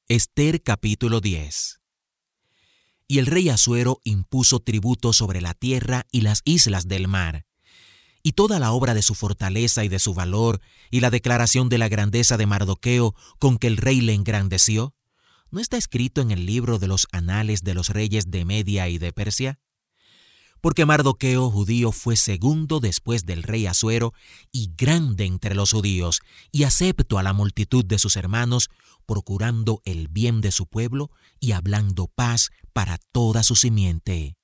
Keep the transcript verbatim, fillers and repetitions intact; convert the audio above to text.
Ester capítulo diez. Y el rey Asuero impuso tributo sobre la tierra y las islas del mar, y toda la obra de su fortaleza y de su valor, y la declaración de la grandeza de Mardoqueo con que el rey le engrandeció, ¿no está escrito en el libro de los anales de los reyes de Media y de Persia? Porque Mardoqueo judío fue segundo después del rey Asuero y grande entre los judíos, y acepto a la multitud de sus hermanos, procurando el bien de su pueblo y hablando paz para toda su simiente.